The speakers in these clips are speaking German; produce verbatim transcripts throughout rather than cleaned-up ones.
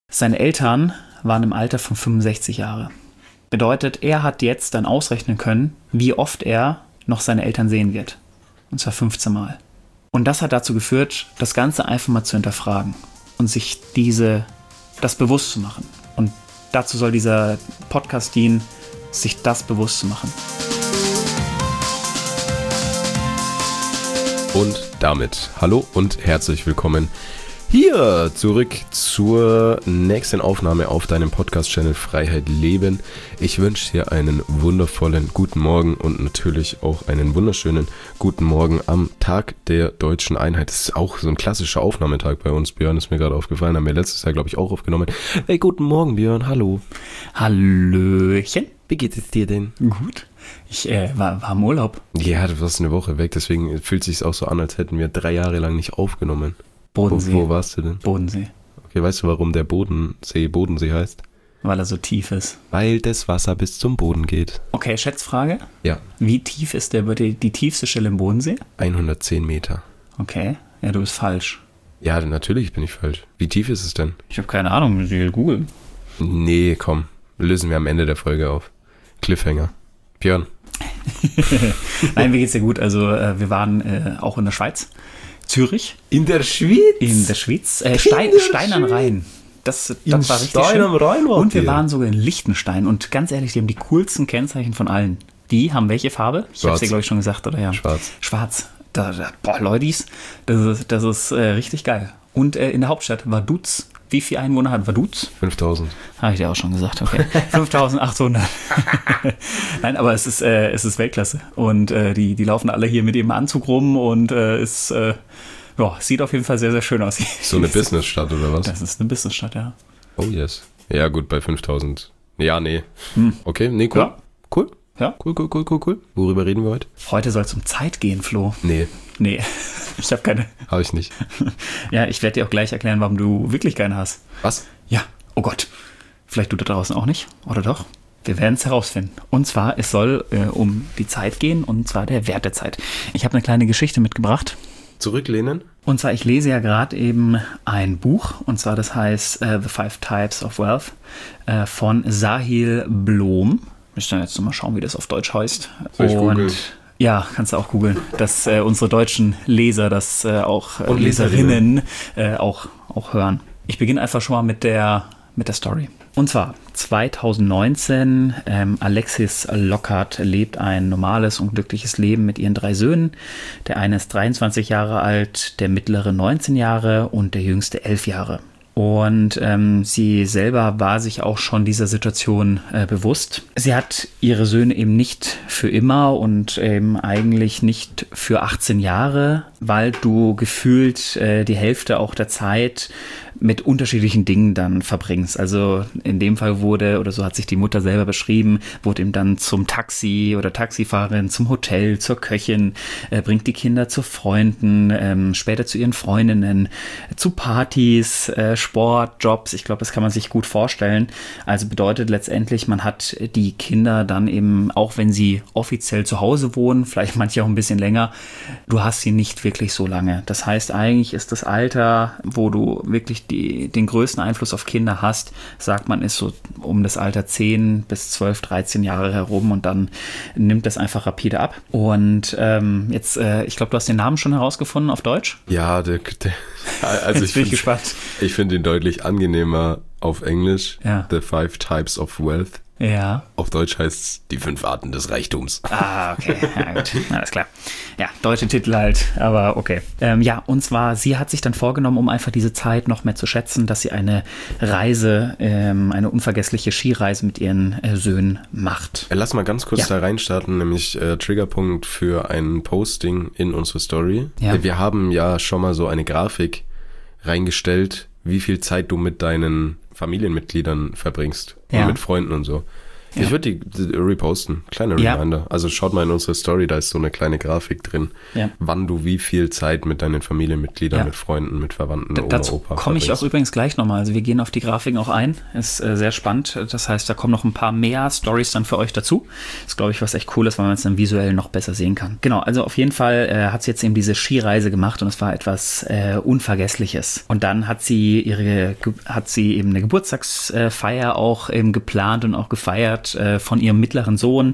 Seine Eltern waren im Alter von fünfundsechzig Jahre. Bedeutet, er hat jetzt dann ausrechnen können, wie oft er noch seine Eltern sehen wird. Und zwar fünfzehn Mal. Und das hat dazu geführt, das Ganze einfach mal zu hinterfragen und sich diese, das bewusst zu machen. Und dazu soll dieser Podcast dienen, sich das bewusst zu machen. Und damit hallo und herzlich willkommen hier zurück zur nächsten Aufnahme auf deinem Podcast-Channel Freiheit Leben. Ich wünsche dir einen wundervollen guten Morgen und natürlich auch einen wunderschönen guten Morgen am Tag der Deutschen Einheit. Das ist auch so ein klassischer Aufnahmetag bei uns, Björn, ist mir gerade aufgefallen. Haben wir letztes Jahr, glaube ich, auch aufgenommen. Hey, guten Morgen, Björn, hallo. Hallöchen. Wie geht es dir denn? Gut. Ich äh, war, war im Urlaub. Ja, du warst eine Woche weg, deswegen fühlt es sich auch so an, als hätten wir drei Jahre lang nicht aufgenommen. Bodensee. Wo, wo warst du denn? Bodensee. Okay, weißt du, warum der Bodensee Bodensee heißt? Weil er so tief ist. Weil das Wasser bis zum Boden geht. Okay, Schätzfrage. Ja. Wie tief ist der, die, die tiefste Stelle im Bodensee? hundertzehn Meter. Okay, ja, du bist falsch. Ja, natürlich bin ich falsch. Wie tief ist es denn? Ich habe keine Ahnung, ich will googeln. Nee, komm, lösen wir am Ende der Folge auf. Cliffhanger. Björn. Nein, mir geht's sehr gut. Also äh, wir waren äh, auch in der Schweiz. Zürich. In der Schweiz? In der Schweiz. Äh, Stein, Stein am Rhein. Das, das in war richtig Stein schön. am Rhein war Und wir ihr. waren sogar in Liechtenstein. Und ganz ehrlich, die haben die coolsten Kennzeichen von allen. Die haben welche Farbe? Ich habe es dir, glaube ich, schon gesagt, oder ja? Schwarz. Schwarz. Da, da, boah, Leutis, das ist, das ist äh, richtig geil. Und äh, in der Hauptstadt Vaduz. Wie viele Einwohner hat Vaduz? fünftausend. Habe ich dir auch schon gesagt, okay. fünftausendachthundert. Nein, aber es ist, äh, es ist Weltklasse. Und äh, die, die laufen alle hier mit ihrem Anzug rum und äh, es äh, ja, sieht auf jeden Fall sehr, sehr schön aus. So eine Businessstadt oder was? Das ist eine Businessstadt, ja. Oh yes. Ja gut, bei fünftausend. Ja, nee. Hm. Okay, nee, cool. Ja. Cool. Ja. Cool, cool, cool, cool, cool. Worüber reden wir heute? Heute soll es um Zeit gehen, Flo. Nee, Nee, ich habe keine. habe ich nicht. Ja, ich werde dir auch gleich erklären, warum du wirklich keine hast. Was? Ja, oh Gott. Vielleicht du da draußen auch nicht, oder doch? Wir werden es herausfinden. Und zwar, es soll äh, um die Zeit gehen, und zwar der Wert der Zeit. Ich habe eine kleine Geschichte mitgebracht. Zurücklehnen? Und zwar, ich lese ja gerade eben ein Buch, und zwar das heißt uh, The Five Types of Wealth uh, von Sahil Bloom. Müssen wir jetzt nochmal schauen, wie das auf Deutsch heißt. Soll ich googeln? Ja, kannst du auch googeln, dass äh, unsere deutschen Leser das äh, auch, äh, Und Leserinnen äh, auch, auch hören. Ich beginne einfach schon mal mit der, mit der Story. Und zwar zweitausendneunzehn, ähm, Alexis Lockhart lebt ein normales und glückliches Leben mit ihren drei Söhnen. Der eine ist dreiundzwanzig Jahre alt, der mittlere neunzehn Jahre und der jüngste elf Jahre. Und ähm, sie selber war sich auch schon dieser Situation äh, bewusst. Sie hat ihre Söhne eben nicht für immer und eben eigentlich nicht für achtzehn Jahre, weil du gefühlt äh, die Hälfte auch der Zeit mit unterschiedlichen Dingen dann verbringst. Also in dem Fall wurde, oder so hat sich die Mutter selber beschrieben, wurde ihm dann zum Taxi oder Taxifahrerin, zum Hotel, zur Köchin, äh, bringt die Kinder zu Freunden, ähm, später zu ihren Freundinnen, zu Partys, äh, Sport, Jobs. Ich glaube, das kann man sich gut vorstellen. Also bedeutet letztendlich, man hat die Kinder dann eben, auch wenn sie offiziell zu Hause wohnen, vielleicht manche auch ein bisschen länger, du hast sie nicht wirklich so lange. Das heißt, eigentlich ist das Alter, wo du wirklich die, den größten Einfluss auf Kinder hast, sagt man, ist so um das Alter zehn bis zwölf, dreizehn Jahre herum, und dann nimmt das einfach rapide ab. Und ähm, jetzt, äh, ich glaube, du hast den Namen schon herausgefunden auf Deutsch? Ja, der, der also jetzt ich bin ich find, gespannt. Ich finde ihn deutlich angenehmer auf Englisch. Ja. The Five Types of Wealth. Ja. Auf Deutsch heißt es die fünf Arten des Reichtums. Ah, okay. Ja, gut. Alles klar. Ja, deutsche Titel halt, aber okay. Ähm, ja, und zwar, sie hat sich dann vorgenommen, um einfach diese Zeit noch mehr zu schätzen, dass sie eine Reise, ähm, eine unvergessliche Skireise mit ihren äh, Söhnen macht. Lass mal ganz kurz Ja. da reinstarten, nämlich äh, Triggerpunkt für ein Posting in unsere Story. Ja. Wir haben ja schon mal so eine Grafik reingestellt, wie viel Zeit du mit deinen Familienmitgliedern verbringst und Ja. mit Freunden und so. Ja. Ich würde die, die reposten, kleiner Reminder. Ja. Also schaut mal in unsere Story, da ist so eine kleine Grafik drin, ja. wann du wie viel Zeit mit deinen Familienmitgliedern, ja. mit Freunden, mit Verwandten, D- Oma, dazu Opa komme ich auch übrigens gleich nochmal. Also wir gehen auf die Grafiken auch ein. Ist äh, sehr spannend. Das heißt, da kommen noch ein paar mehr Stories dann für euch dazu. Das ist, glaube ich, was echt cool ist, weil man es dann visuell noch besser sehen kann. Genau, also auf jeden Fall äh, hat sie jetzt eben diese Skireise gemacht und es war etwas äh, Unvergessliches. Und dann hat sie ihre, hat sie eben eine Geburtstagsfeier auch eben geplant und auch gefeiert äh, von ihrem mittleren Sohn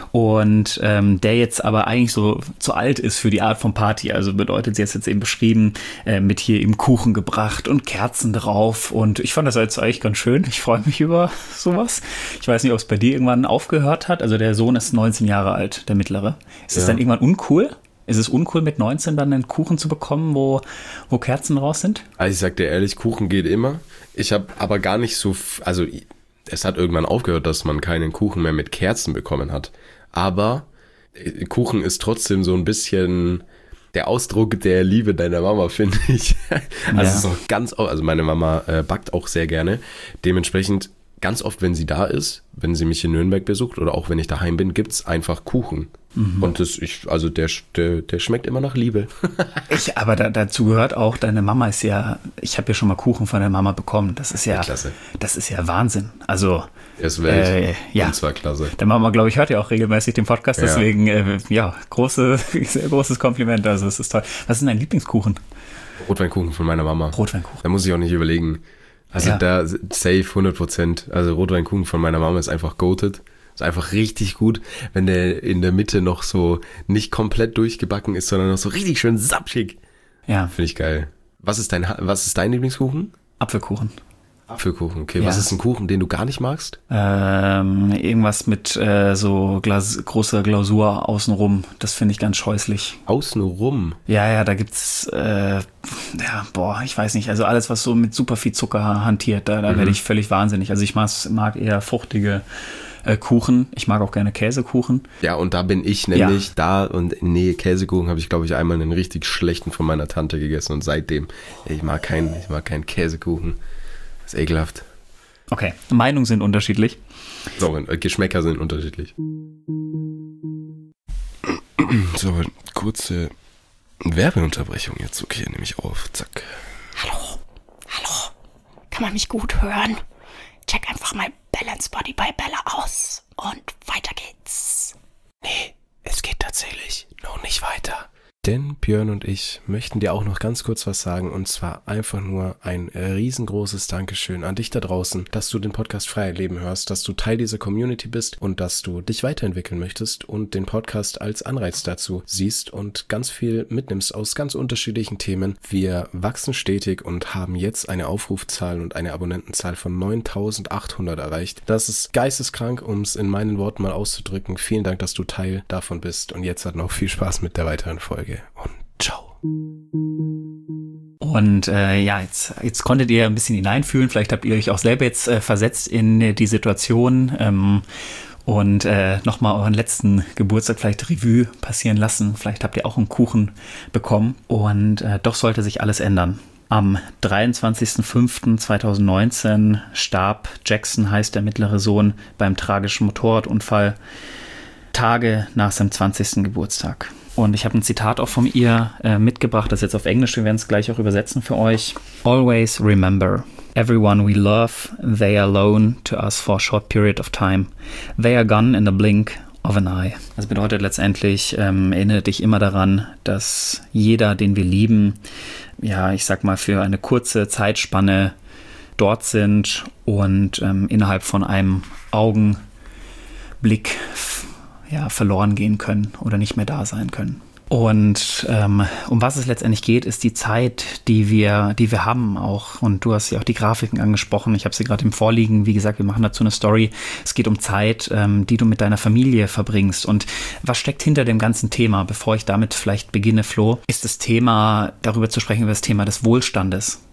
und ähm, der jetzt aber eigentlich so zu alt ist für die Art von Party. Also bedeutet, sie hat jetzt eben beschrieben, äh, mit hier eben Kuchen gebracht und Kerzen drauf und ich fand das jetzt eigentlich ganz schön. Ich freue mich über sowas. Ich weiß nicht, ob es bei dir irgendwann aufgehört hat. Also der Sohn ist neunzehn Jahre alt, der mittlere. Ist es ja. dann irgendwann uncool? Ist es uncool, mit neunzehn dann einen Kuchen zu bekommen, wo, wo Kerzen raus sind? Also ich sag dir ehrlich, Kuchen geht immer. Ich habe aber gar nicht so, also es hat irgendwann aufgehört, dass man keinen Kuchen mehr mit Kerzen bekommen hat. Aber Kuchen ist trotzdem so ein bisschen der Ausdruck der Liebe deiner Mama, finde ich. Also ja. es ist auch ganz, also meine Mama äh, backt auch sehr gerne. Dementsprechend ganz oft, wenn sie da ist, wenn sie mich in Nürnberg besucht oder auch wenn ich daheim bin, gibt's einfach Kuchen. Mhm. Und das, ich, also der, der, der schmeckt immer nach Liebe. ich, aber da, dazu gehört auch, deine Mama ist ja, ich habe ja schon mal Kuchen von der Mama bekommen. Das ist ja, klasse. Das ist ja Wahnsinn. Also, er ist Welt. Äh, ja. Und zwar klasse. Der Mama, glaube ich, hört ja auch regelmäßig den Podcast, deswegen, ja, äh, ja große, sehr großes Kompliment. Also, es ist toll. Was ist denn dein Lieblingskuchen? Rotweinkuchen von meiner Mama. Rotweinkuchen. Da muss ich auch nicht überlegen. Also ja. da safe hundert Prozent. Also Rotweinkuchen von meiner Mama ist einfach goated. Ist einfach richtig gut, wenn der in der Mitte noch so nicht komplett durchgebacken ist, sondern noch so richtig schön sapschig. Ja. Finde ich geil. Was ist dein, was ist dein Lieblingskuchen? Apfelkuchen. Apfelkuchen, okay. Ja. Was ist ein Kuchen, den du gar nicht magst? Ähm, irgendwas mit äh, so Glas- großer Glasur außenrum. Das finde ich ganz scheußlich. Außenrum? Ja, ja, da gibt's, äh, ja, boah, ich weiß nicht. Also alles, was so mit super viel Zucker hantiert, da, da mhm. werde ich völlig wahnsinnig. Also ich mag, mag eher fruchtige äh, Kuchen. Ich mag auch gerne Käsekuchen. Ja, und da bin ich nämlich ja. da und nee, Käsekuchen habe ich, glaube ich, einmal einen richtig schlechten von meiner Tante gegessen und seitdem, ich mag keinen, ich mag keinen Käsekuchen. Das ist ekelhaft. Okay, Meinungen sind unterschiedlich. So, Geschmäcker sind unterschiedlich. So, kurze Werbeunterbrechung jetzt. Okay, nehme ich auf. Zack. Hallo, hallo. Kann man mich gut hören? Check einfach mal Balance Body by Bella aus und weiter geht's. Nee, es geht tatsächlich noch nicht weiter. Denn Björn und ich möchten dir auch noch ganz kurz was sagen und zwar einfach nur ein riesengroßes Dankeschön an dich da draußen, dass du den Podcast Freiheit Leben hörst, dass du Teil dieser Community bist und dass du dich weiterentwickeln möchtest und den Podcast als Anreiz dazu siehst und ganz viel mitnimmst aus ganz unterschiedlichen Themen. Wir wachsen stetig und haben jetzt eine Aufrufzahl und eine Abonnentenzahl von neuntausendachthundert erreicht. Das ist geisteskrank, um es in meinen Worten mal auszudrücken. Vielen Dank, dass du Teil davon bist und jetzt hat noch viel Spaß mit der weiteren Folge. Und ciao. Und äh, ja, jetzt, jetzt konntet ihr ein bisschen hineinfühlen. Vielleicht habt ihr euch auch selber jetzt äh, versetzt in äh, die Situation ähm, und äh, nochmal euren letzten Geburtstag vielleicht Revue passieren lassen. Vielleicht habt ihr auch einen Kuchen bekommen. Und äh, doch sollte sich alles ändern. Am dreiundzwanzigsten fünften zweitausendneunzehn starb Jackson, heißt der mittlere Sohn, beim tragischen Motorradunfall, Tage nach seinem zwanzigsten Geburtstag. Und ich habe ein Zitat auch von ihr äh, mitgebracht, das ist jetzt auf Englisch, wir werden es gleich auch übersetzen für euch. Always remember, everyone we love, they are alone to us for a short period of time. They are gone in the blink of an eye. Das bedeutet letztendlich, ähm, erinnere dich immer daran, dass jeder, den wir lieben, ja, ich sag mal, für eine kurze Zeitspanne dort sind und ähm, innerhalb von einem Augenblick ja, verloren gehen können oder nicht mehr da sein können. Und ähm, um was es letztendlich geht, ist die Zeit, die wir, die wir haben auch. Und du hast ja auch die Grafiken angesprochen. Ich habe sie gerade im Vorliegen. Wie gesagt, wir machen dazu eine Story. Es geht um Zeit, ähm, die du mit deiner Familie verbringst. Und was steckt hinter dem ganzen Thema? Bevor ich damit vielleicht beginne, Flo, ist das Thema, darüber zu sprechen, über das Thema des Wohlstandes.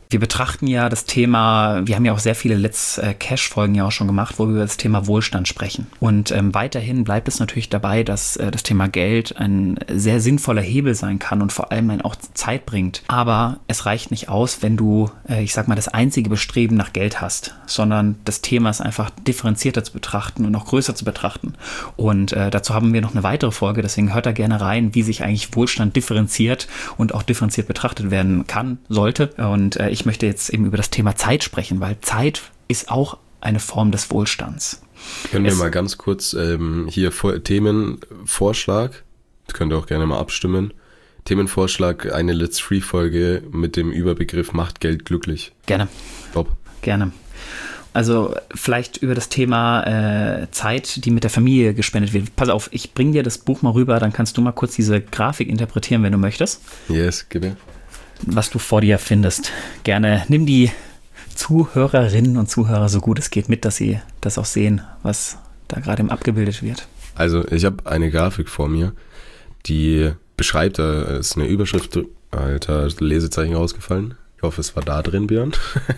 Wir betrachten ja das Thema, wir haben ja auch sehr viele Let's Cash-Folgen ja auch schon gemacht, wo wir über das Thema Wohlstand sprechen. Und ähm, weiterhin bleibt es natürlich dabei, dass äh, das Thema Geld ein sehr sinnvoller Hebel sein kann und vor allem einen auch Zeit bringt. Aber es reicht nicht aus, wenn du, äh, ich sag mal, das einzige Bestreben nach Geld hast, sondern das Thema ist einfach differenzierter zu betrachten und auch größer zu betrachten. Und äh, dazu haben wir noch eine weitere Folge, deswegen hört da gerne rein, wie sich eigentlich Wohlstand differenziert und auch differenziert betrachtet werden kann, sollte. Und äh, ich möchte jetzt eben über das Thema Zeit sprechen, weil Zeit ist auch eine Form des Wohlstands. Können wir Es- mal ganz kurz ähm, hier vor, Themenvorschlag, das könnt ihr auch gerne mal abstimmen. Themenvorschlag, eine Let's Free-Folge mit dem Überbegriff Macht Geld glücklich. Gerne, Top. gerne. Also vielleicht über das Thema äh, Zeit, die mit der Familie gespendet wird. Pass auf, ich bringe dir das Buch mal rüber, dann kannst du mal kurz diese Grafik interpretieren, wenn du möchtest, Yes, gib mir. was du vor dir findest. Gerne nimm die Zuhörerinnen und Zuhörer so gut es geht mit, dass sie das auch sehen, was da gerade im abgebildet wird. Also ich habe eine Grafik vor mir, die beschreibt, da ist eine Überschrift, dr- Alter, Lesezeichen rausgefallen. Ich hoffe, es war da drin, Björn.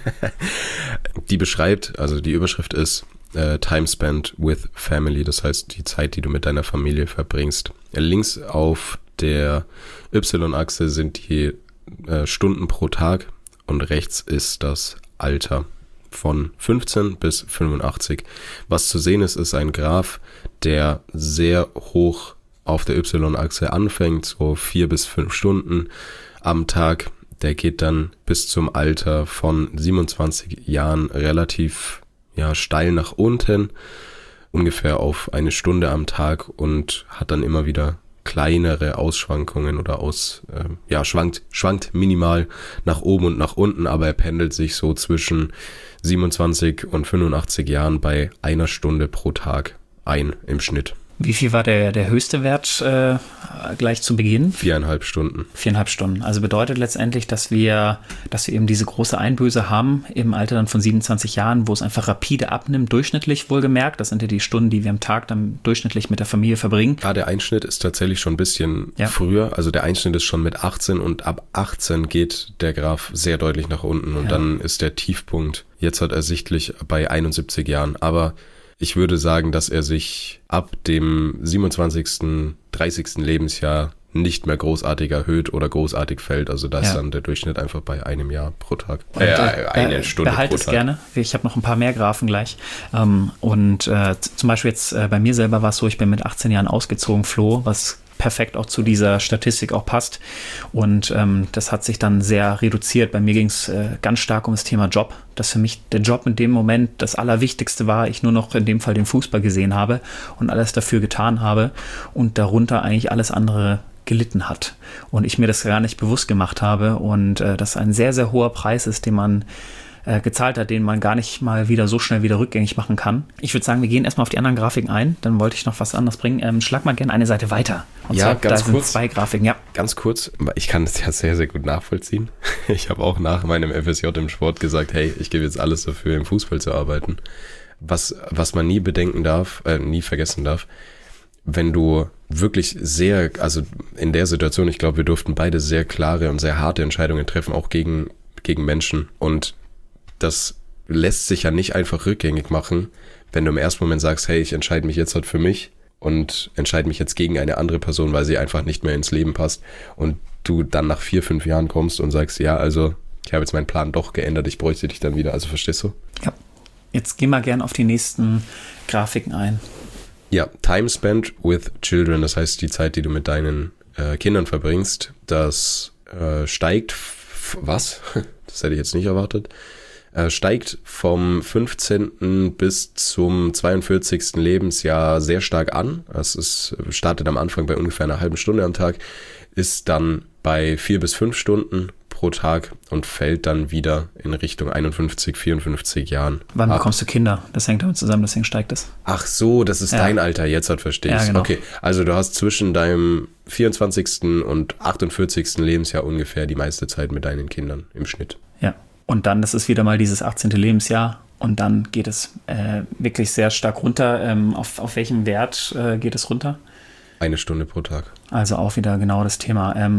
Die beschreibt, also die Überschrift ist äh, Time spent with family, das heißt die Zeit, die du mit deiner Familie verbringst. Links auf der Y-Achse sind die äh, Stunden pro Tag und rechts ist das Alter von fünfzehn bis fünfundachtzig. Was zu sehen ist, ist ein Graph, der sehr hoch auf der Y-Achse anfängt, so vier bis fünf Stunden am Tag. Der geht dann bis zum Alter von siebenundzwanzig Jahren relativ ja, steil nach unten, ungefähr auf eine Stunde am Tag und hat dann immer wieder kleinere Ausschwankungen oder aus, äh, ja, schwankt, schwankt minimal nach oben und nach unten, aber er pendelt sich so zwischen siebenundzwanzig und fünfundachtzig Jahren bei einer Stunde pro Tag ein im Schnitt. Wie viel war der, der höchste Wert äh, gleich zu Beginn? Viereinhalb Stunden. Viereinhalb Stunden. Also bedeutet letztendlich, dass wir, dass wir eben diese große Einbüße haben im Alter dann von siebenundzwanzig Jahren, wo es einfach rapide abnimmt, durchschnittlich wohlgemerkt. Das sind ja die Stunden, die wir am Tag dann durchschnittlich mit der Familie verbringen. Ja, der Einschnitt ist tatsächlich schon ein bisschen Ja. früher. Also der Einschnitt ist schon mit achtzehn und ab achtzehn geht der Graph sehr deutlich nach unten und Ja. dann ist der Tiefpunkt jetzt halt ersichtlich bei einundsiebzig Jahren. Aber ich würde sagen, dass er sich ab dem siebenundzwanzigsten, dreißigsten Lebensjahr nicht mehr großartig erhöht oder großartig fällt. Also da ist Ja. dann der Durchschnitt einfach bei einem Jahr pro Tag. Und, Äh, äh, eine äh, Stunde Behalte pro es Tag. gerne. Ich habe noch ein paar mehr Graphen gleich. Ähm, und äh, z- zum Beispiel jetzt äh, bei mir selber war es so, ich bin mit achtzehn Jahren ausgezogen, Flo, was perfekt auch zu dieser Statistik auch passt. Und ähm, das hat sich dann sehr reduziert. Bei mir ging es äh, ganz stark um das Thema Job, dass für mich der Job in dem Moment das Allerwichtigste war. Ich nur noch in dem Fall den Fußball gesehen habe und alles dafür getan habe und darunter eigentlich alles andere gelitten hat. Und ich mir das gar nicht bewusst gemacht habe und äh, das ein sehr, sehr hoher Preis ist, den man äh, gezahlt hat, den man gar nicht mal wieder so schnell wieder rückgängig machen kann. Ich würde sagen, wir gehen erstmal auf die anderen Grafiken ein, dann wollte ich noch was anderes bringen. Ähm, schlag mal gerne eine Seite weiter. Und Ja, zwar, ganz da sind kurz. zwei Grafiken, ja. Ganz kurz, ich kann das ja sehr, sehr gut nachvollziehen. Ich habe auch nach meinem F S J im Sport gesagt, hey, ich gebe jetzt alles dafür, im Fußball zu arbeiten. Was, was man nie bedenken darf, äh, nie vergessen darf, wenn du wirklich sehr, also in der Situation, ich glaube, wir durften beide sehr klare und sehr harte Entscheidungen treffen, auch gegen, gegen Menschen. Und das lässt sich ja nicht einfach rückgängig machen, wenn du im ersten Moment sagst, hey, ich entscheide mich jetzt halt für mich und entscheide mich jetzt gegen eine andere Person, weil sie einfach nicht mehr ins Leben passt und du dann nach vier, fünf Jahren kommst und sagst, ja, also ich habe jetzt meinen Plan doch geändert, ich bräuchte dich dann wieder, also verstehst du? Ja. Jetzt gehen wir gerne auf die nächsten Grafiken ein. Ja, Time spent with children, das heißt die Zeit, die du mit deinen äh, Kindern verbringst, das äh, steigt, f- was? Das hätte ich jetzt nicht erwartet. Äh, steigt vom fünfzehnten bis zum zweiundvierzigsten Lebensjahr sehr stark an. Es ist, startet am Anfang bei ungefähr einer halben Stunde am Tag, ist dann bei vier bis fünf Stunden pro Tag und fällt dann wieder in Richtung einundfünfzig, vierundfünfzig Jahren. Wann ab. bekommst du Kinder? Das hängt damit zusammen, deswegen steigt es. Ach so, das ist Ja. dein Alter, jetzt halt verstehe ich. Ja, genau. Okay, also du hast zwischen deinem vierundzwanzigsten und achtundvierzigsten Lebensjahr ungefähr die meiste Zeit mit deinen Kindern im Schnitt. Ja. Und dann, das ist wieder mal dieses achtzehnte Lebensjahr. Und dann geht es äh, wirklich sehr stark runter. Ähm, auf, auf welchen Wert äh, geht es runter? Eine Stunde pro Tag. Also auch wieder genau das Thema. Ähm,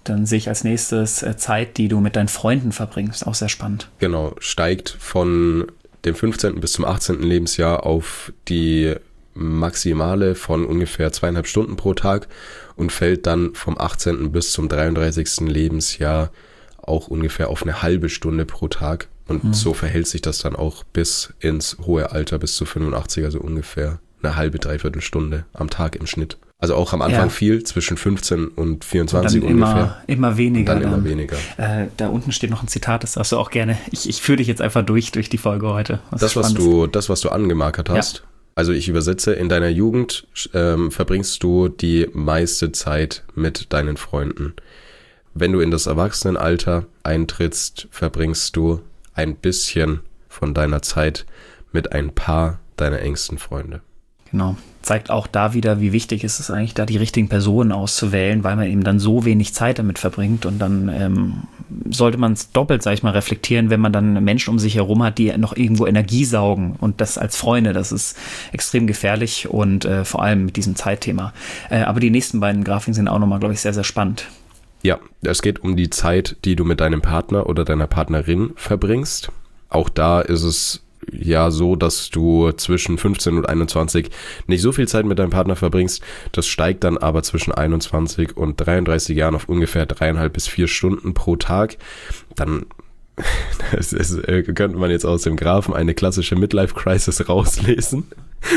dann sehe ich als nächstes äh, Zeit, die du mit deinen Freunden verbringst. Auch sehr spannend. Genau, steigt von dem fünfzehnten bis zum achtzehnten Lebensjahr auf die Maximale von ungefähr zweieinhalb Stunden pro Tag und fällt dann vom achtzehnten bis zum dreiunddreißigsten Lebensjahr auch ungefähr auf eine halbe Stunde pro Tag. Und hm. so verhält sich das dann auch bis ins hohe Alter, bis zu fünfundachtzig, also ungefähr eine halbe, dreiviertel Stunde am Tag im Schnitt. Also auch am Anfang ja. viel, zwischen fünfzehn und vierundzwanzig und dann ungefähr. Immer, immer weniger. Und dann, dann immer weniger. Äh, da unten steht noch ein Zitat, das darfst du auch gerne. Ich, ich führe dich jetzt einfach durch, durch die Folge heute. Was das, was du, das, was du angemarkert hast. Ja. Also ich übersetze, in deiner Jugend ähm, verbringst du die meiste Zeit mit deinen Freunden. Wenn du in das Erwachsenenalter eintrittst, verbringst du ein bisschen von deiner Zeit mit ein paar deiner engsten Freunde. Genau. Zeigt auch da wieder, wie wichtig ist es eigentlich, da die richtigen Personen auszuwählen, weil man eben dann so wenig Zeit damit verbringt und dann ähm, sollte man es doppelt, sag ich mal, reflektieren, wenn man dann Menschen um sich herum hat, die noch irgendwo Energie saugen und das als Freunde, das ist extrem gefährlich und äh, vor allem mit diesem Zeitthema. Äh, aber die nächsten beiden Grafiken sind auch nochmal, glaube ich, sehr, sehr spannend. Ja, es geht um die Zeit, die du mit deinem Partner oder deiner Partnerin verbringst. Auch da ist es ja so, dass du zwischen fünfzehn und einundzwanzig nicht so viel Zeit mit deinem Partner verbringst. Das steigt dann aber zwischen einundzwanzig und dreiunddreißig Jahren auf ungefähr dreieinhalb bis vier Stunden pro Tag. Dann das ist, könnte man jetzt aus dem Graphen eine klassische Midlife-Crisis rauslesen.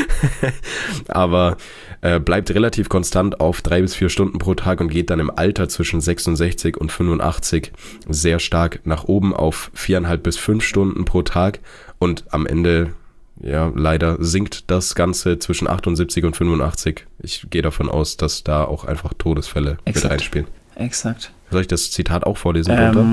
Aber äh, bleibt relativ konstant auf drei bis vier Stunden pro Tag und geht dann im Alter zwischen sechsundsechzig und fünfundachtzig sehr stark nach oben auf viereinhalb bis fünf Stunden pro Tag. Und am Ende, ja, leider sinkt das Ganze zwischen achtundsiebzig und fünfundachtzig. Ich gehe davon aus, dass da auch einfach Todesfälle Exakt. mit einspielen. Exakt. Soll ich das Zitat auch vorlesen? Ähm,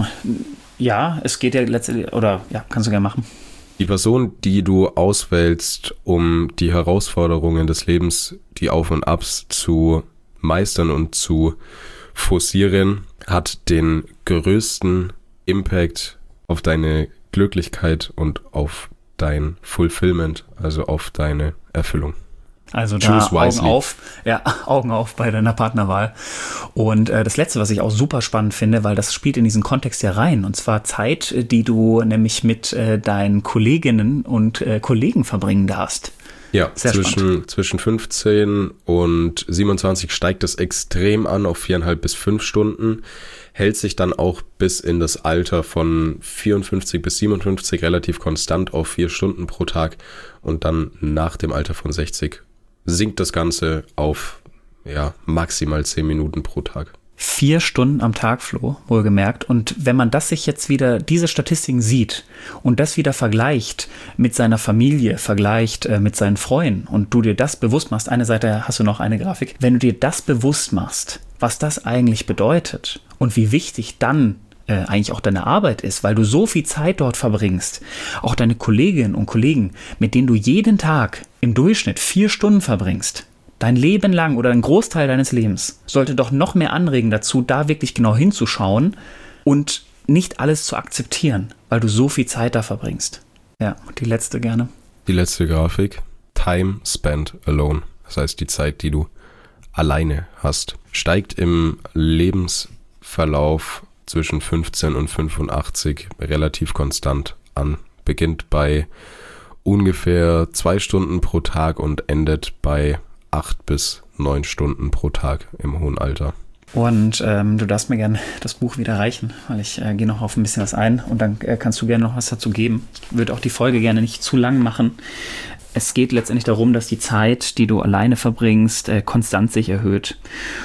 ja, es geht ja letztendlich, oder ja, kannst du gerne machen. Die Person, die du auswählst, um die Herausforderungen des Lebens, die Auf und Abs zu meistern und zu forcieren, hat den größten Impact auf deine Glücklichkeit und auf dein Fulfillment, also auf deine Erfüllung. Also da Augen auf, ja, Augen auf bei deiner Partnerwahl. Und äh, das Letzte, was ich auch super spannend finde, weil das spielt in diesen Kontext ja rein, und zwar Zeit, die du nämlich mit äh, deinen Kolleginnen und äh, Kollegen verbringen darfst. Ja, zwischen, zwischen fünfzehn und siebenundzwanzig steigt es extrem an auf viereinhalb bis fünf Stunden, hält sich dann auch bis in das Alter von vierundfünfzig bis siebenundfünfzig relativ konstant auf vier Stunden pro Tag, und dann nach dem Alter von sechzig sinkt das Ganze auf ja maximal zehn Minuten pro Tag. Vier Stunden am Tag, Flo, wohlgemerkt. Und wenn man das sich jetzt wieder, diese Statistiken sieht und das wieder vergleicht mit seiner Familie, vergleicht äh, mit seinen Freunden, und du dir das bewusst machst, eine Seite hast du noch eine Grafik, wenn du dir das bewusst machst, was das eigentlich bedeutet und wie wichtig dann äh, eigentlich auch deine Arbeit ist, weil du so viel Zeit dort verbringst, auch deine Kolleginnen und Kollegen, mit denen du jeden Tag im Durchschnitt vier Stunden verbringst, dein Leben lang oder ein Großteil deines Lebens, sollte doch noch mehr anregen dazu, da wirklich genau hinzuschauen und nicht alles zu akzeptieren, weil du so viel Zeit da verbringst. Ja, und die letzte gerne. Die letzte Grafik. Time spent alone. Das heißt, die Zeit, die du alleine hast, steigt im Lebensverlauf zwischen fünfzehn und fünfundachtzig relativ konstant an. Beginnt bei ungefähr zwei Stunden pro Tag und endet bei acht bis neun Stunden pro Tag im hohen Alter. Und ähm, du darfst mir gerne das Buch wieder reichen, weil ich äh, gehe noch auf ein bisschen was ein und dann äh, kannst du gerne noch was dazu geben. Ich würde auch die Folge gerne nicht zu lang machen. Es geht letztendlich darum, dass die Zeit, die du alleine verbringst, äh, konstant sich erhöht.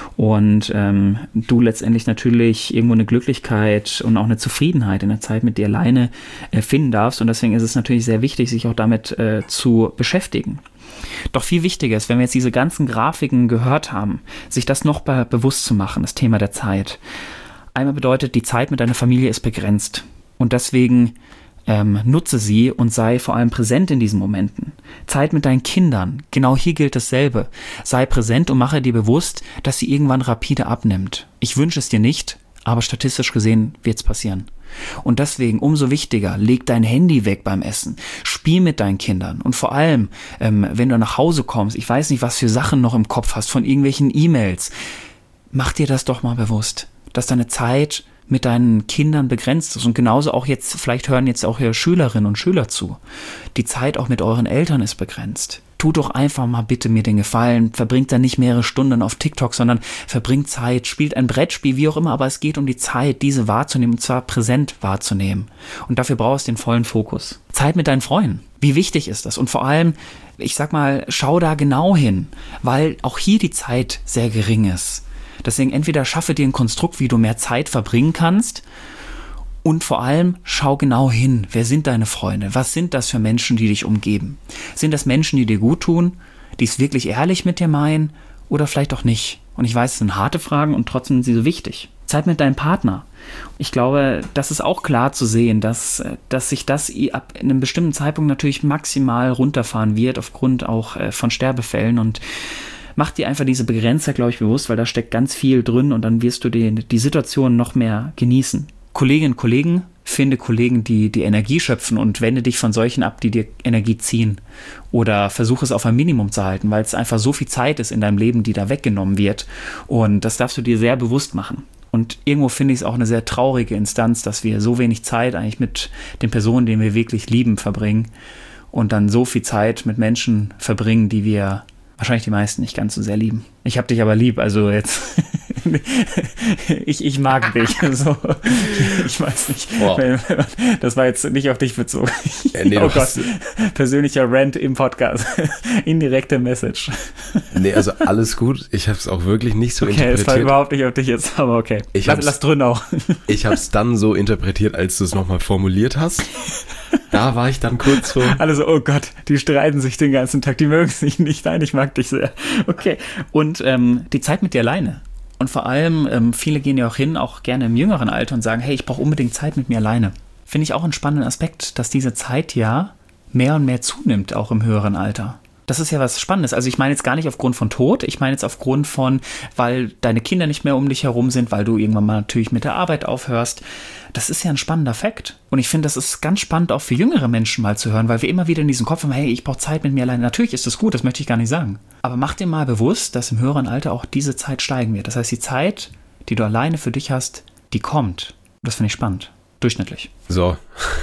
Und ähm, du letztendlich natürlich irgendwo eine Glücklichkeit und auch eine Zufriedenheit in der Zeit mit dir alleine äh, finden darfst. Und deswegen ist es natürlich sehr wichtig, sich auch damit äh, zu beschäftigen. Doch viel wichtiger ist, wenn wir jetzt diese ganzen Grafiken gehört haben, sich das noch be- bewusst zu machen, das Thema der Zeit. Einmal bedeutet, die Zeit mit deiner Familie ist begrenzt. Und deswegen ähm, nutze sie und sei vor allem präsent in diesen Momenten. Zeit mit deinen Kindern, genau hier gilt dasselbe. Sei präsent und mache dir bewusst, dass sie irgendwann rapide abnimmt. Ich wünsche es dir nicht, aber statistisch gesehen wird es passieren. Und deswegen umso wichtiger, leg dein Handy weg beim Essen, spiel mit deinen Kindern und vor allem, ähm, wenn du nach Hause kommst, ich weiß nicht, was für Sachen noch im Kopf hast von irgendwelchen E-Mails, mach dir das doch mal bewusst. dass deine Zeit mit deinen Kindern begrenzt ist. Und genauso auch jetzt, vielleicht hören jetzt auch hier Schülerinnen und Schüler zu. Die Zeit auch mit euren Eltern ist begrenzt. Tut doch einfach mal bitte mir den Gefallen, verbringt da nicht mehrere Stunden auf TikTok, sondern verbringt Zeit, spielt ein Brettspiel, wie auch immer, aber es geht um die Zeit, diese wahrzunehmen, und zwar präsent wahrzunehmen. Und dafür brauchst du den vollen Fokus. Zeit mit deinen Freunden. Wie wichtig ist das? Und vor allem, ich sag mal, schau da genau hin, weil auch hier die Zeit sehr gering ist. Deswegen entweder schaffe dir ein Konstrukt, wie du mehr Zeit verbringen kannst, und vor allem schau genau hin, wer sind deine Freunde, was sind das für Menschen, die dich umgeben? Sind das Menschen, die dir gut tun, die es wirklich ehrlich mit dir meinen oder vielleicht auch nicht? Und ich weiß, es sind harte Fragen und trotzdem sind sie so wichtig. Zeit mit deinem Partner. Ich glaube, das ist auch klar zu sehen, dass, dass sich das ab einem bestimmten Zeitpunkt natürlich maximal runterfahren wird, aufgrund auch von Sterbefällen, und mach dir einfach diese Begrenzer, glaube ich, bewusst, weil da steckt ganz viel drin und dann wirst du die, die Situation noch mehr genießen. Kolleginnen und Kollegen, finde Kollegen, die die Energie schöpfen, und wende dich von solchen ab, die dir Energie ziehen. Oder versuche es auf ein Minimum zu halten, weil es einfach so viel Zeit ist in deinem Leben, die da weggenommen wird. Und das darfst du dir sehr bewusst machen. Und irgendwo finde ich es auch eine sehr traurige Instanz, dass wir so wenig Zeit eigentlich mit den Personen, die wir wirklich lieben, verbringen. Und dann so viel Zeit mit Menschen verbringen, die wir wahrscheinlich die meisten nicht ganz so sehr lieben. Ich hab dich aber lieb, also jetzt ich, ich mag dich. So. Ich weiß nicht. Wow. Das war jetzt nicht auf dich bezogen. Äh, nee, oh Gott, persönlicher Rant im Podcast. Indirekte Message. Nee, also alles gut. Ich habe es auch wirklich nicht so okay, interpretiert. Es war überhaupt nicht auf dich jetzt, aber okay. Ich lass, lass drin auch. Ich habe es dann so interpretiert, als du es nochmal formuliert hast. Da war ich dann kurz so. Alle so, oh Gott, die streiten sich den ganzen Tag, die mögen sich nicht. Nein, ich mag dich sehr. Okay. Und ähm, die Zeit mit dir alleine. Und vor allem, ähm, viele gehen ja auch hin, auch gerne im jüngeren Alter, und sagen, hey, ich brauche unbedingt Zeit mit mir alleine. Finde ich auch einen spannenden Aspekt, dass diese Zeit ja mehr und mehr zunimmt, auch im höheren Alter. Das ist ja was Spannendes. Also ich meine jetzt gar nicht aufgrund von Tod, ich meine jetzt aufgrund von, weil deine Kinder nicht mehr um dich herum sind, weil du irgendwann mal natürlich mit der Arbeit aufhörst. Das ist ja ein spannender Fakt. Und ich finde, das ist ganz spannend auch für jüngere Menschen mal zu hören, weil wir immer wieder in diesen Kopf haben, hey, ich brauche Zeit mit mir alleine. Natürlich ist das gut, das möchte ich gar nicht sagen. Aber mach dir mal bewusst, dass im höheren Alter auch diese Zeit steigen wird. Das heißt, die Zeit, die du alleine für dich hast, die kommt. Das finde ich spannend. Durchschnittlich. So.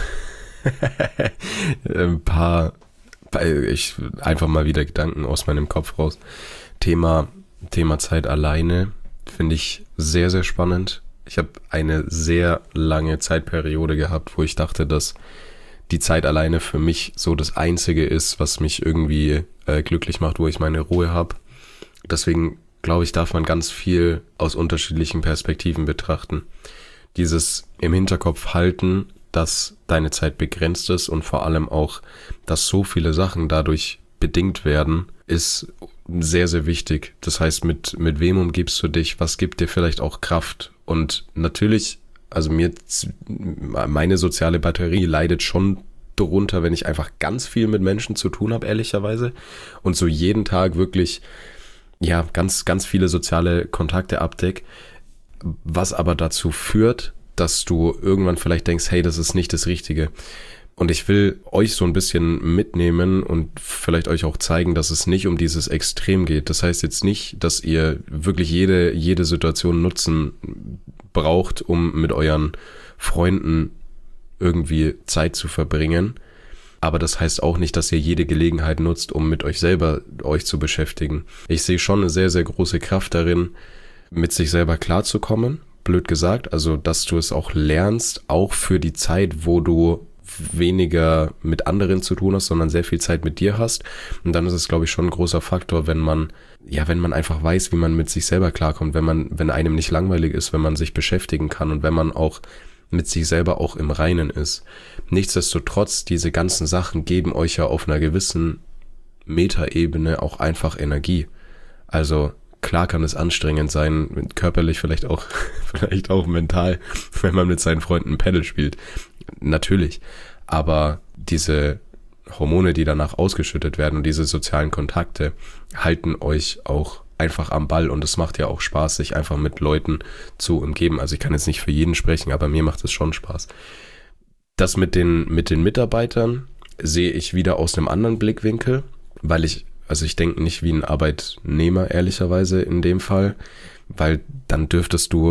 Ein paar... Ich einfach mal wieder Gedanken aus meinem Kopf raus. Thema, Thema Zeit alleine finde ich sehr, sehr spannend. Ich habe eine sehr lange Zeitperiode gehabt, wo ich dachte, dass die Zeit alleine für mich so das Einzige ist, was mich irgendwie äh, glücklich macht, wo ich meine Ruhe habe. Deswegen glaube ich, darf man ganz viel aus unterschiedlichen Perspektiven betrachten. Dieses im Hinterkopf halten, dass deine Zeit begrenzt ist und vor allem auch, dass so viele Sachen dadurch bedingt werden, ist sehr, sehr wichtig. Das heißt, mit, mit wem umgibst du dich? Was gibt dir vielleicht auch Kraft? Und natürlich, also mir, meine soziale Batterie leidet schon darunter, wenn ich einfach ganz viel mit Menschen zu tun habe, ehrlicherweise. Und so jeden Tag wirklich, ja, ganz, ganz viele soziale Kontakte abdeck. Was aber dazu führt, dass du irgendwann vielleicht denkst, hey, das ist nicht das Richtige. Und ich will euch so ein bisschen mitnehmen und vielleicht euch auch zeigen, dass es nicht um dieses Extrem geht. Das heißt jetzt nicht, dass ihr wirklich jede, jede Situation nutzen braucht, um mit euren Freunden irgendwie Zeit zu verbringen. Aber das heißt auch nicht, dass ihr jede Gelegenheit nutzt, um mit euch selber euch zu beschäftigen. Ich sehe schon eine sehr, sehr große Kraft darin, mit sich selber klarzukommen. Blöd gesagt, also dass du es auch lernst, auch für die Zeit, wo du weniger mit anderen zu tun hast, sondern sehr viel Zeit mit dir hast. Und dann ist es, glaube ich, schon ein großer Faktor, wenn man, ja, wenn man einfach weiß, wie man mit sich selber klarkommt, wenn man, wenn einem nicht langweilig ist, wenn man sich beschäftigen kann und wenn man auch mit sich selber auch im Reinen ist. Nichtsdestotrotz, diese ganzen Sachen geben euch ja auf einer gewissen Metaebene auch einfach Energie. Also klar kann es anstrengend sein, körperlich vielleicht auch, vielleicht auch mental, wenn man mit seinen Freunden Paddle spielt. Natürlich. Aber diese Hormone, die danach ausgeschüttet werden und diese sozialen Kontakte halten euch auch einfach am Ball und es macht ja auch Spaß, sich einfach mit Leuten zu umgeben. Also ich kann jetzt nicht für jeden sprechen, aber mir macht es schon Spaß. Das mit den, mit den Mitarbeitern sehe ich wieder aus einem anderen Blickwinkel, weil ich Also ich denke nicht wie ein Arbeitnehmer, ehrlicherweise in dem Fall, weil dann dürftest du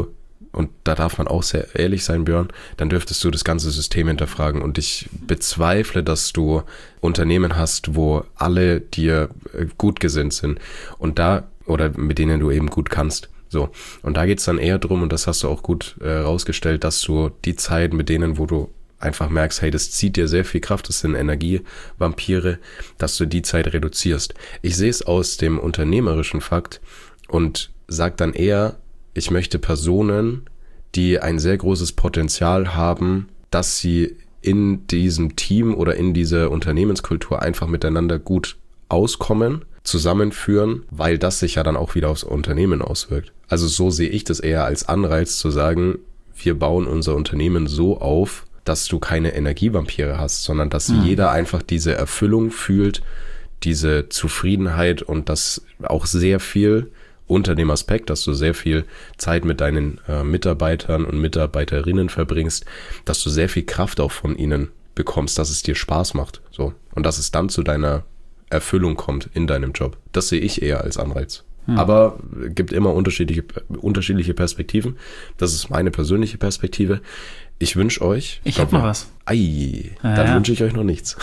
und da darf man auch sehr ehrlich sein, Björn, dann dürftest du das ganze System hinterfragen. Und ich bezweifle, dass du Unternehmen hast, wo alle dir gut gesinnt sind und da, oder mit denen du eben gut kannst. So, und da geht's dann eher drum, und das hast du auch gut äh, rausgestellt, dass du die Zeit mit denen, wo du einfach merkst, hey, das zieht dir sehr viel Kraft, das sind Energievampire, dass du die Zeit reduzierst. Ich sehe es aus dem unternehmerischen Fakt und sag dann eher, ich möchte Personen, die ein sehr großes Potenzial haben, dass sie in diesem Team oder in dieser Unternehmenskultur einfach miteinander gut auskommen, zusammenführen, weil das sich ja dann auch wieder aufs Unternehmen auswirkt. Also so sehe ich das eher als Anreiz zu sagen, wir bauen unser Unternehmen so auf, dass du keine Energievampire hast, sondern dass mhm. jeder einfach diese Erfüllung fühlt, diese Zufriedenheit und das auch sehr viel unter dem Aspekt, dass du sehr viel Zeit mit deinen äh, Mitarbeitern und Mitarbeiterinnen verbringst, dass du sehr viel Kraft auch von ihnen bekommst, dass es dir Spaß macht, so. Und dass es dann zu deiner Erfüllung kommt in deinem Job. Das sehe ich eher als Anreiz. Hm. Aber es gibt immer unterschiedliche, unterschiedliche Perspektiven. Das ist meine persönliche Perspektive. Ich wünsche euch... Ich habe noch was. Ei, ja, dann ja. wünsche ich euch noch nichts.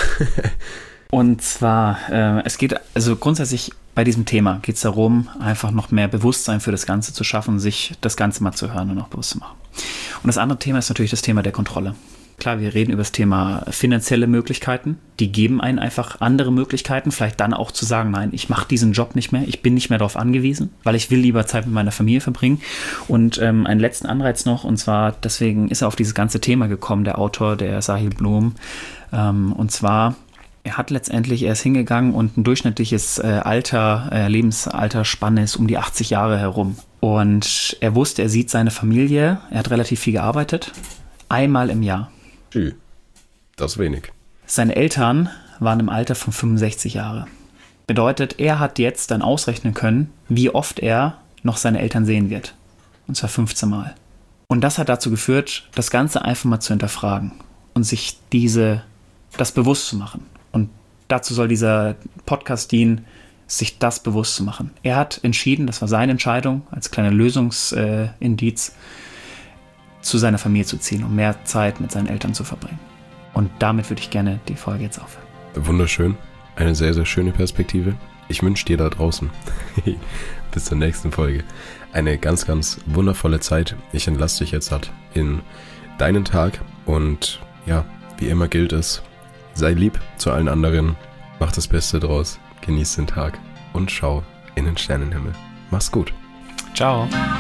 Und zwar, äh, es geht, also grundsätzlich bei diesem Thema geht es darum, einfach noch mehr Bewusstsein für das Ganze zu schaffen, sich das Ganze mal zu hören und auch bewusst zu machen. Und das andere Thema ist natürlich das Thema der Kontrolle. Klar, wir reden über das Thema finanzielle Möglichkeiten. Die geben einen einfach andere Möglichkeiten, vielleicht dann auch zu sagen, nein, ich mache diesen Job nicht mehr, ich bin nicht mehr darauf angewiesen, weil ich will lieber Zeit mit meiner Familie verbringen. Und ähm, einen letzten Anreiz noch, und zwar, deswegen ist er auf dieses ganze Thema gekommen, der Autor, der Sahil Bloom. Ähm, und zwar, er hat letztendlich, er ist hingegangen und ein durchschnittliches äh, Alter, äh, Lebensalterspanne ist um die achtzig Jahre herum. Und er wusste, er sieht seine Familie, er hat relativ viel gearbeitet, einmal im Jahr. Das ist wenig. Seine Eltern waren im Alter von fünfundsechzig Jahre. Bedeutet, er hat jetzt dann ausrechnen können, wie oft er noch seine Eltern sehen wird. Und zwar fünfzehn Mal. Und das hat dazu geführt, das Ganze einfach mal zu hinterfragen und sich diese, das bewusst zu machen. Und dazu soll dieser Podcast dienen, sich das bewusst zu machen. Er hat entschieden, das war seine Entscheidung, als kleiner Lösungsindiz, äh, zu seiner Familie zu ziehen, um mehr Zeit mit seinen Eltern zu verbringen. Und damit würde ich gerne die Folge jetzt aufhören. Wunderschön. Eine sehr, sehr schöne Perspektive. Ich wünsche dir da draußen bis zur nächsten Folge eine ganz, ganz wundervolle Zeit. Ich entlasse dich jetzt halt in deinen Tag und ja, wie immer gilt es, sei lieb zu allen anderen, mach das Beste draus, genieß den Tag und schau in den Sternenhimmel. Mach's gut. Ciao.